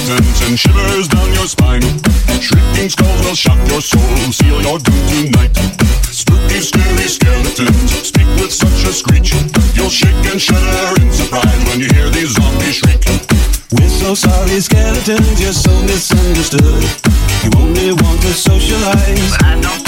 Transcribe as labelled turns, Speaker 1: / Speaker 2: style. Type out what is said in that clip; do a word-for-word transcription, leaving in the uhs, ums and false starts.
Speaker 1: skeletons and shivers down your spine. Shrieking skulls will shock your soul, seal your doom tonight. Spooky, scary skeletons speak with such a screech. You'll shake and shudder in surprise when you hear these zombies shriek.
Speaker 2: We're so sorry, skeletons, you're so misunderstood. You only want to socialize,
Speaker 3: but I don't